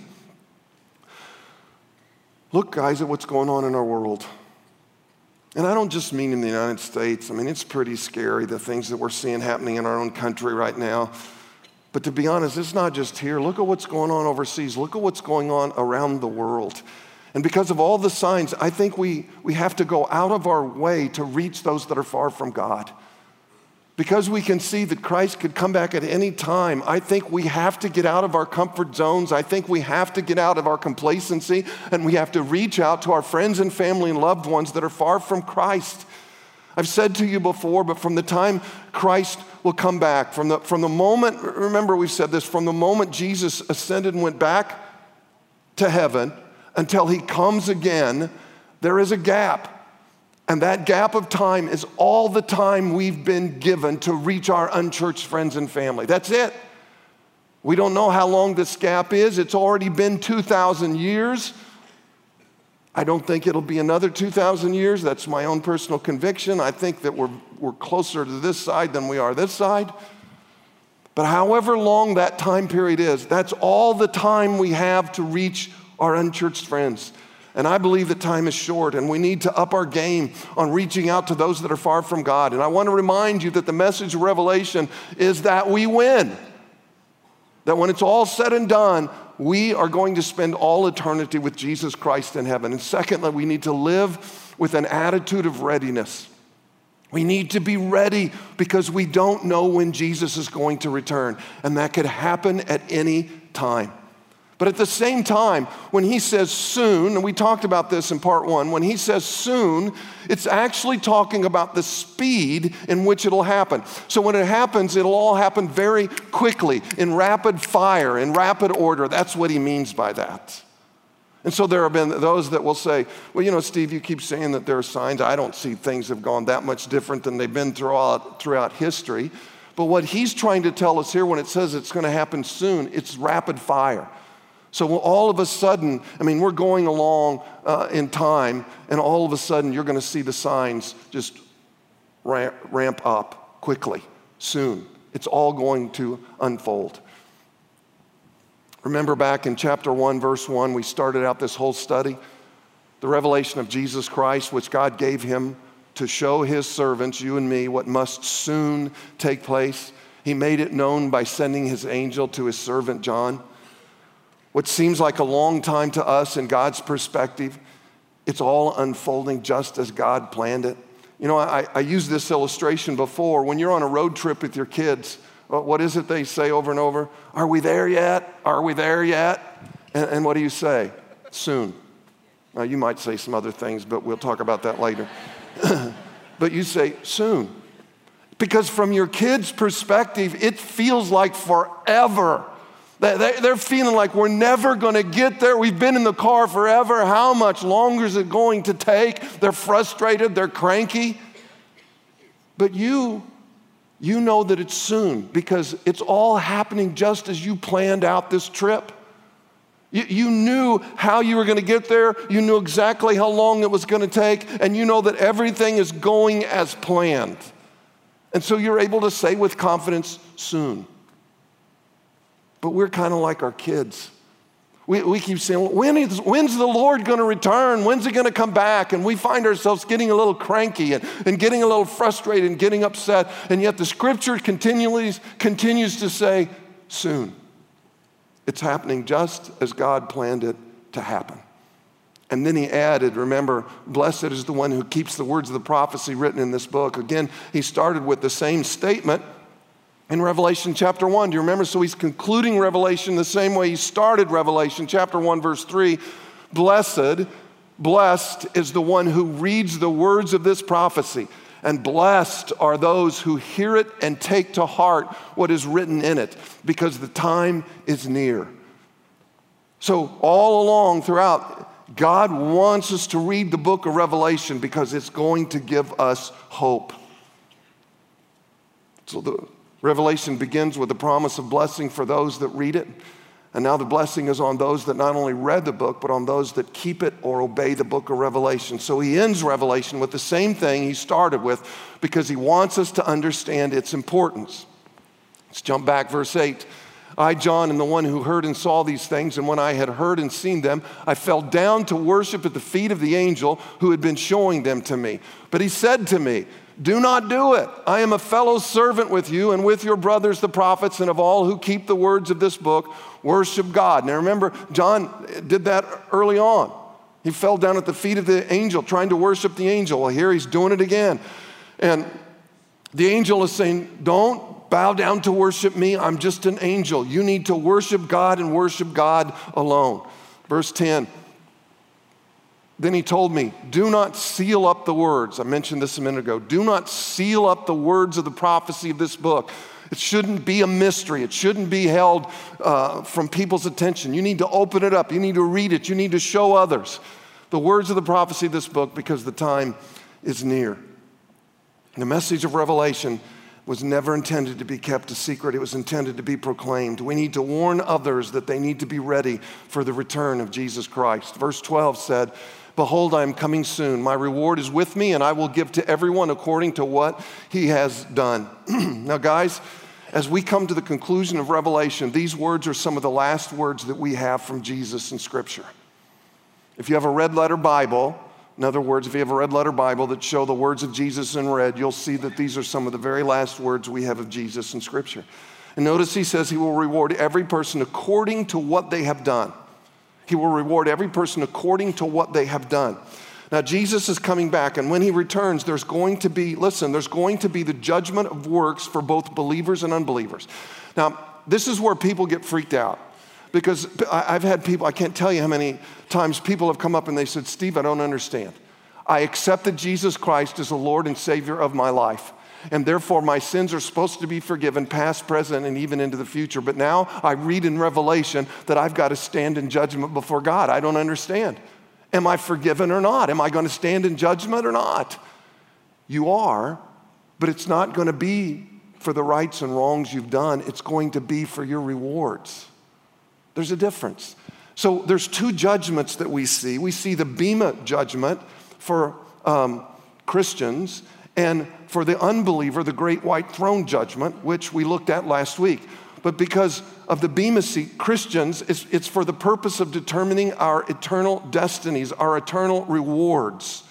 Look, guys, at what's going on in our world. And I don't just mean in the United States. I mean, it's pretty scary, the things that we're seeing happening in our own country right now. But to be honest, it's not just here. Look at what's going on overseas. Look at what's going on around the world. And because of all the signs, I think we, we have to go out of our way to reach those that are far from God. Because we can see that Christ could come back at any time, I think we have to get out of our comfort zones. I think we have to get out of our complacency, and we have to reach out to our friends and family and loved ones that are far from Christ. I've said to you before, but from the time Christ will come back, from the, from the moment, remember we've said this, from the moment Jesus ascended and went back to heaven until he comes again, there is a gap. And that gap of time is all the time we've been given to reach our unchurched friends and family. That's it. We don't know how long this gap is. It's already been two thousand years. I don't think it'll be another two thousand years. That's my own personal conviction. I think that we're, we're closer to this side than we are this side. But however long that time period is, that's all the time we have to reach our unchurched friends. And I believe that time is short, and we need to up our game on reaching out to those that are far from God. And I want to remind you that the message of Revelation is that we win. That when it's all said and done, we are going to spend all eternity with Jesus Christ in heaven. And secondly, we need to live with an attitude of readiness. We need to be ready because we don't know when Jesus is going to return, and that could happen at any time. But at the same time, when he says soon, and we talked about this in part one, when he says soon, it's actually talking about the speed in which it'll happen. So when it happens, it'll all happen very quickly, in rapid fire, in rapid order. That's what he means by that. And so there have been those that will say, well, you know, Steve, you keep saying that there are signs. I don't see things have gone that much different than they've been throughout, throughout history. But what he's trying to tell us here when it says it's going to happen soon, it's rapid fire. So all of a sudden, I mean, we're going along uh, in time, and all of a sudden you're going to see the signs just ramp, ramp up quickly, soon. It's all going to unfold. Remember back in chapter one, verse one, we started out this whole study, the revelation of Jesus Christ, which God gave him to show his servants, you and me, what must soon take place. He made it known by sending his angel to his servant John. What seems like a long time to us in God's perspective, it's all unfolding just as God planned it. You know, I, I used this illustration before. When you're on a road trip with your kids, what is it they say over and over? Are we there yet? Are we there yet? And, and what do you say? Soon. Now, you might say some other things, but we'll talk about that later. But you say soon. Because from your kids' perspective, it feels like forever. They're feeling like we're never going to get there. We've been in the car forever. How much longer is it going to take? They're frustrated. They're cranky. But you, you know that it's soon because it's all happening just as you planned out this trip. You, you knew how you were going to get there. You knew exactly how long it was going to take. And you know that everything is going as planned. And so you're able to say with confidence, soon. But we're kind of like our kids. We, we keep saying, when is, when's the Lord going to return? When's he going to come back? And we find ourselves getting a little cranky and, and getting a little frustrated and getting upset. And yet the scripture continually continues to say, soon. It's happening just as God planned it to happen. And then he added, remember, blessed is the one who keeps the words of the prophecy written in this book. Again, he started with the same statement in Revelation chapter one. Do you remember? So he's concluding Revelation the same way he started Revelation chapter one, verse three. Blessed, blessed is the one who reads the words of this prophecy. And blessed are those who hear it and take to heart what is written in it, because the time is near. So all along throughout, God wants us to read the book of Revelation because it's going to give us hope. So the Revelation begins with the promise of blessing for those that read it. And now the blessing is on those that not only read the book, but on those that keep it or obey the book of Revelation. So he ends Revelation with the same thing he started with because he wants us to understand its importance. Let's jump back, verse eight. I, John, am the one who heard and saw these things, and when I had heard and seen them, I fell down to worship at the feet of the angel who had been showing them to me. But he said to me, do not do it. I am a fellow servant with you and with your brothers, the prophets, and of all who keep the words of this book, worship God. Now remember, John did that early on. He fell down at the feet of the angel, trying to worship the angel. Well, here he's doing it again. And the angel is saying, don't bow down to worship me. I'm just an angel. You need to worship God and worship God alone. Verse ten. Then he told me, do not seal up the words. I mentioned this a minute ago. Do not seal up the words of the prophecy of this book. It shouldn't be a mystery. It shouldn't be held uh, from people's attention. You need to open it up. You need to read it. You need to show others the words of the prophecy of this book because the time is near. The message of Revelation was never intended to be kept a secret. It was intended to be proclaimed. We need to warn others that they need to be ready for the return of Jesus Christ. Verse twelve said, behold, I am coming soon. My reward is with me, and I will give to everyone according to what he has done. Now, guys, as we come to the conclusion of Revelation, these words are some of the last words that we have from Jesus in Scripture. If you have a red letter Bible, in other words, if you have a red letter Bible that show the words of Jesus in red, you'll see that these are some of the very last words we have of Jesus in Scripture. And notice he says he will reward every person according to what they have done. He will reward every person according to what they have done. Now, Jesus is coming back, and when he returns, there's going to be, listen, there's going to be the judgment of works for both believers and unbelievers. Now, this is where people get freaked out. Because I- I've had people, I can't tell you how many times people have come up and they said, Steve, I don't understand. I accepted Jesus Christ as the Lord and Savior of my life. And therefore my sins are supposed to be forgiven, past, present, and even into the future. But now I read in Revelation that I've got to stand in judgment before God. I don't understand. Am I forgiven or not? Am I going to stand in judgment or not? You are, but it's not going to be for the rights and wrongs you've done. It's going to be for your rewards. There's a difference. So there's two judgments that we see. We see the Bema judgment for um, Christians, and for the unbeliever, the great white throne judgment, which we looked at last week. But because of the Bema seat, Christians, it's, it's for the purpose of determining our eternal destinies, our eternal rewards.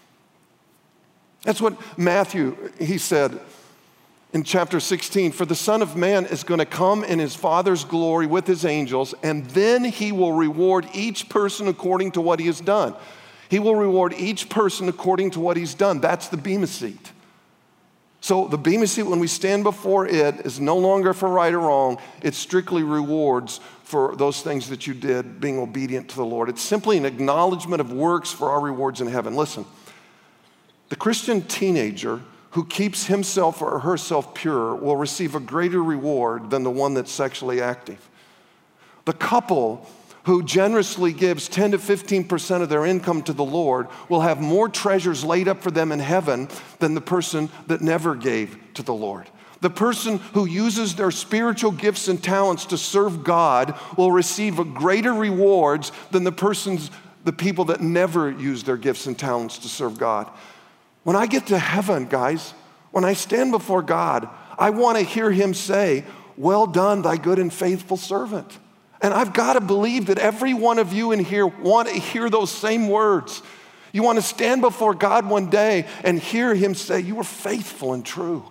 That's what Matthew, he said in chapter sixteen, for the Son of Man is going to come in his Father's glory with his angels, and then he will reward each person according to what he has done. He will reward each person according to what he's done. That's the Bema seat. So the Bema seat, when we stand before it, is no longer for right or wrong. It's strictly rewards for those things that you did, being obedient to the Lord. It's simply an acknowledgement of works for our rewards in heaven. Listen, the Christian teenager who keeps himself or herself pure will receive a greater reward than the one that's sexually active. The couple who generously gives ten to fifteen percent of their income to the Lord will have more treasures laid up for them in heaven than the person that never gave to the Lord. The person who uses their spiritual gifts and talents to serve God will receive a greater rewards than the persons, the people that never use their gifts and talents to serve God. When I get to heaven, guys, when I stand before God, I want to hear him say, well done, thy good and faithful servant. And I've got to believe that every one of you in here want to hear those same words. You want to stand before God one day and hear him say, you were faithful and true.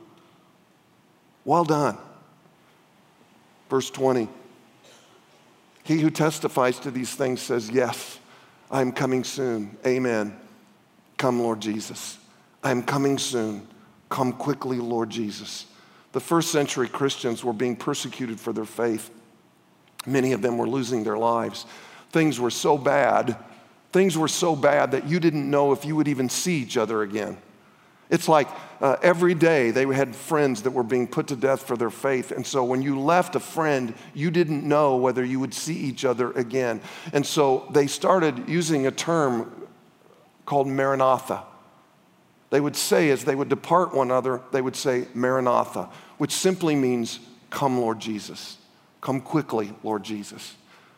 Well done. Verse twenty, he who testifies to these things says, yes, I am coming soon. Amen. Come, Lord Jesus. I am coming soon. Come quickly, Lord Jesus. The first century Christians were being persecuted for their faith. Many of them were losing their lives. Things were so bad, things were so bad that you didn't know if you would even see each other again. It's like uh, every day they had friends that were being put to death for their faith. And so when you left a friend, you didn't know whether you would see each other again. And so they started using a term called Maranatha. They would say, as they would depart one another, they would say Maranatha, which simply means, come, Lord Jesus. Come quickly, Lord Jesus.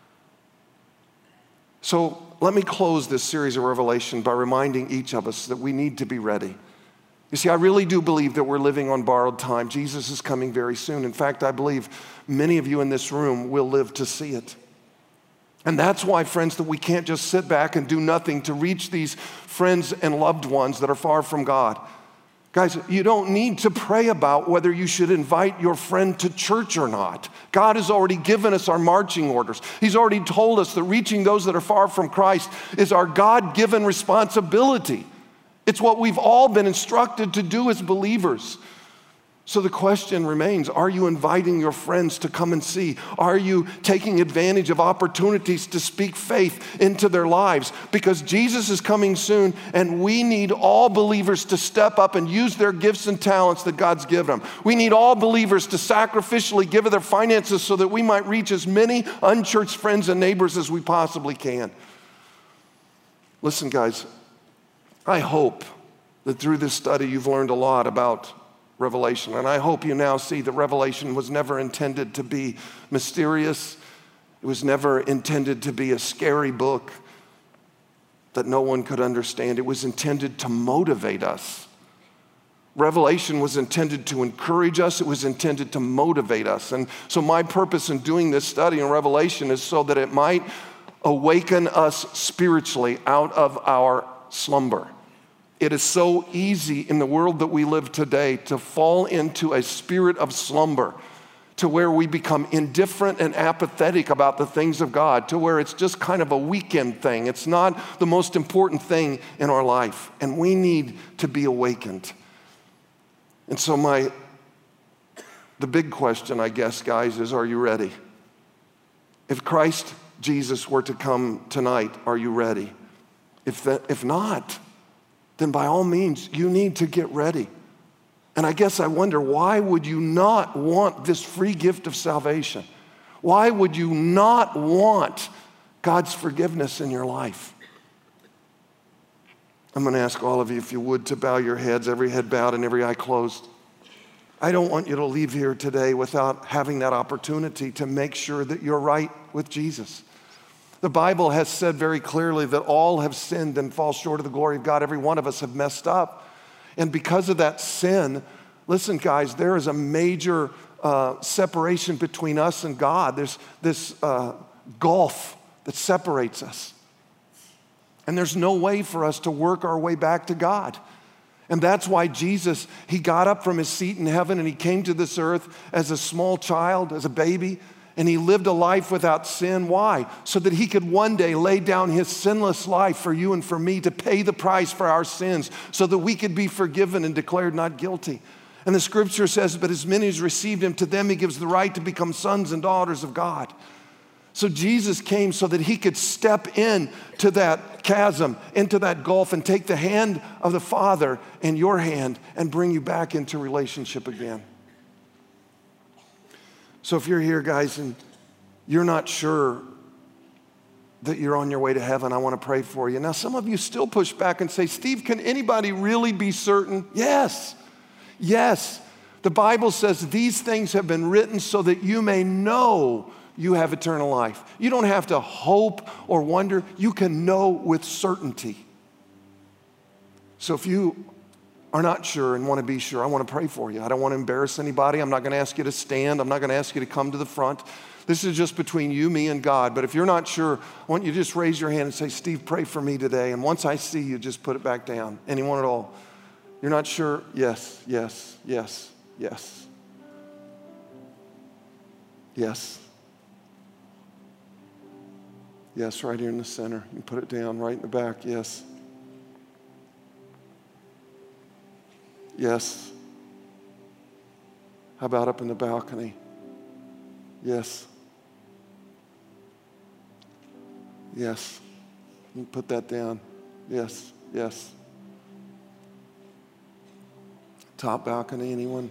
So let me close this series of Revelation by reminding each of us that we need to be ready. You see, I really do believe that we're living on borrowed time. Jesus is coming very soon. In fact, I believe many of you in this room will live to see it. And that's why, friends, that we can't just sit back and do nothing to reach these friends and loved ones that are far from God. Guys, you don't need to pray about whether you should invite your friend to church or not. God has already given us our marching orders. He's already told us that reaching those that are far from Christ is our God-given responsibility. It's what we've all been instructed to do as believers. So the question remains, are you inviting your friends to come and see? Are you taking advantage of opportunities to speak faith into their lives? Because Jesus is coming soon, and we need all believers to step up and use their gifts and talents that God's given them. We need all believers to sacrificially give of their finances so that we might reach as many unchurched friends and neighbors as we possibly can. Listen, guys, I hope that through this study you've learned a lot about Revelation. And I hope you now see that Revelation was never intended to be mysterious. It was never intended to be a scary book that no one could understand. It was intended to motivate us. Revelation was intended to encourage us. It was intended to motivate us. And so my purpose in doing this study in Revelation is so that it might awaken us spiritually out of our slumber. It is so easy in the world that we live today to fall into a spirit of slumber, to where we become indifferent and apathetic about the things of God, to where it's just kind of a weekend thing. It's not the most important thing in our life, and we need to be awakened. And so my, the big question, I guess, guys, is are you ready? If Christ Jesus were to come tonight, are you ready? If, that, if not, then by all means, you need to get ready. And I guess I wonder, why would you not want this free gift of salvation? Why would you not want God's forgiveness in your life? I'm going to ask all of you, if you would, to bow your heads, every head bowed and every eye closed. I don't want you to leave here today without having that opportunity to make sure that you're right with Jesus. The Bible has said very clearly that all have sinned and fall short of the glory of God. Every one of us have messed up. And because of that sin, listen, guys, there is a major uh, separation between us and God. There's this uh, gulf that separates us. And there's no way for us to work our way back to God. And that's why Jesus, he got up from his seat in heaven and he came to this earth as a small child, as a baby, and he lived a life without sin. Why? So that he could one day lay down his sinless life for you and for me to pay the price for our sins so that we could be forgiven and declared not guilty. And the scripture says, but as many as received him, to them he gives the right to become sons and daughters of God. So Jesus came so that he could step in to that chasm, into that gulf, and take the hand of the Father in your hand and bring you back into relationship again. So if you're here, guys, and you're not sure that you're on your way to heaven, I want to pray for you. Now, some of you still push back and say, Steve, can anybody really be certain? Yes, yes. The Bible says these things have been written so that you may know you have eternal life. You don't have to hope or wonder. You can know with certainty. So if you are not sure and want to be sure, I want to pray for you. I don't want to embarrass anybody. I'm not going to ask you to stand. I'm not going to ask you to come to the front. This is just between you, me, and God. But if you're not sure, I want you to just raise your hand and say, Steve, pray for me today. And once I see you, just put it back down. Anyone at all? You're not sure? Yes, yes, yes, yes. Yes. Yes, right here in the center. You can put it down right in the back. Yes. Yes. How about up in the balcony? Yes. Yes. You can put that down. Yes, yes. Top balcony, anyone?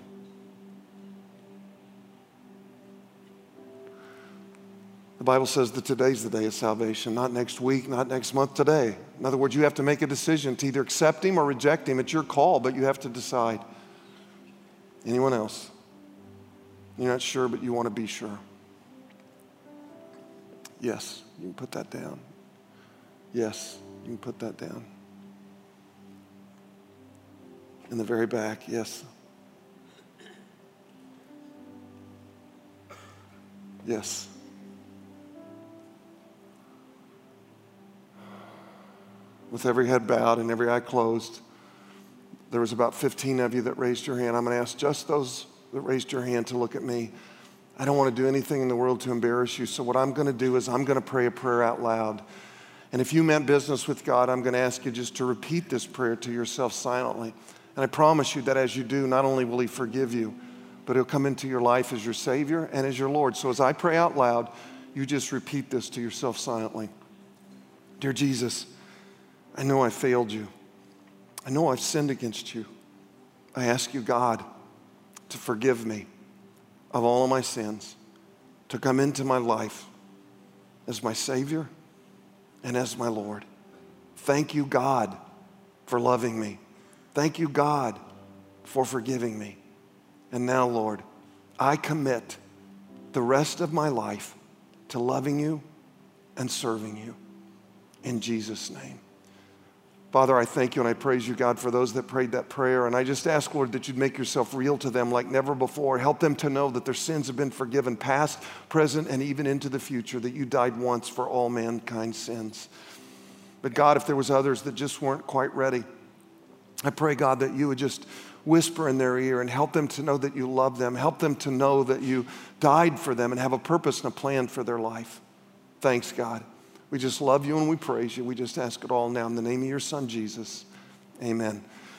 The Bible says that today's the day of salvation, not next week, not next month, today. In other words, you have to make a decision to either accept him or reject him. It's your call, but you have to decide. Anyone else? You're not sure, but you want to be sure. Yes, you can put that down. Yes, you can put that down. In the very back, yes. Yes. With every head bowed and every eye closed, there was about fifteen of you that raised your hand. I'm going to ask just those that raised your hand to look at me. I don't want to do anything in the world to embarrass you, so what I'm going to do is I'm going to pray a prayer out loud. And if you meant business with God, I'm going to ask you just to repeat this prayer to yourself silently. And I promise you that as you do, not only will he forgive you, but he'll come into your life as your Savior and as your Lord. So as I pray out loud, you just repeat this to yourself silently. Dear Jesus, I know I failed you. I know I've sinned against you. I ask you, God, to forgive me of all of my sins, to come into my life as my Savior and as my Lord. Thank you, God, for loving me. Thank you, God, for forgiving me. And now, Lord, I commit the rest of my life to loving you and serving you. In Jesus' name. Father, I thank you and I praise you, God, for those that prayed that prayer. And I just ask, Lord, that you'd make yourself real to them like never before. Help them to know that their sins have been forgiven, past, present, and even into the future, that you died once for all mankind's sins. But God, if there was others that just weren't quite ready, I pray, God, that you would just whisper in their ear and help them to know that you love them. Help them to know that you died for them and have a purpose and a plan for their life. Thanks, God. We just love you and we praise you. We just ask it all now in the name of your Son, Jesus. Amen.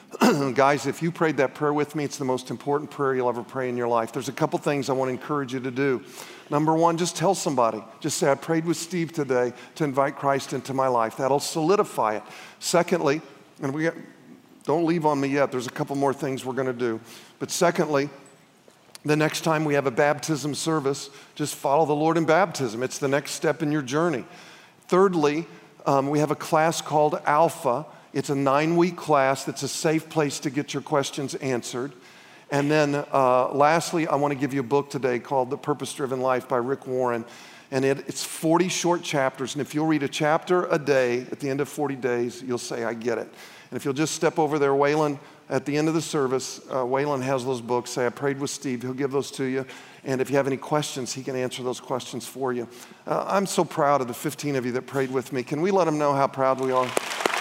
Guys, if you prayed that prayer with me, it's the most important prayer you'll ever pray in your life. There's a couple things I want to encourage you to do. Number one, just tell somebody. Just say, I prayed with Steve today to invite Christ into my life. That'll solidify it. Secondly, and we got, don't leave on me yet. There's a couple more things we're going to do. But secondly, the next time we have a baptism service, just follow the Lord in baptism. It's the next step in your journey. Thirdly, um, we have a class called Alpha. It's a nine-week class that's a safe place to get your questions answered. And then uh, lastly, I want to give you a book today called The Purpose-Driven Life by Rick Warren. And it, it's forty short chapters. And if you'll read a chapter a day at the end of forty days, you'll say, I get it. And if you'll just step over there, Waylon, at the end of the service, uh, Waylon has those books. Say, I prayed with Steve. He'll give those to you. And if you have any questions, he can answer those questions for you. Uh, I'm so proud of the fifteen of you that prayed with me. Can we let them know how proud we are?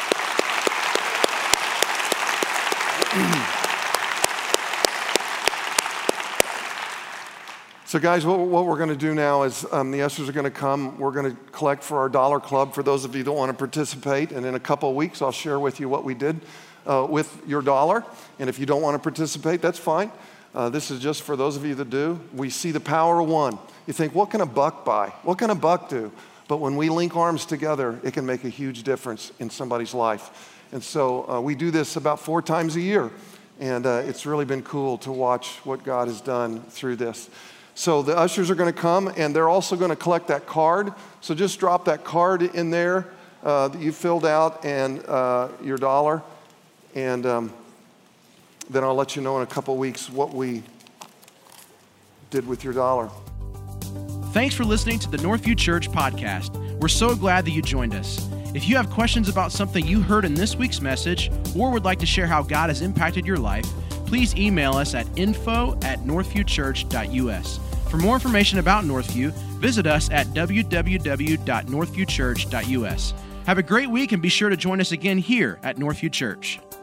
So guys, what, what we're going to do now is um, the ushers are going to come. We're going to collect for our Dollar Club for those of you who don't want to participate. And in a couple of weeks, I'll share with you what we did uh, with your dollar. And if you don't want to participate, that's fine. Uh, this is just for those of you that do. We see the power of one. You think, what can a buck buy? What can a buck do? But when we link arms together, it can make a huge difference in somebody's life. And so uh, we do this about four times a year. And uh, it's really been cool to watch what God has done through this. So the ushers are going to come, and they're also going to collect that card. So just drop that card in there uh, that you filled out and uh, your dollar. And um, then I'll let you know in a couple weeks what we did with your dollar. Thanks for listening to the Northview Church podcast. We're so glad that you joined us. If you have questions about something you heard in this week's message or would like to share how God has impacted your life, please email us at info at northview church dot u s. For more information about Northview, visit us at w w w dot northview church dot u s. Have a great week and be sure to join us again here at Northview Church.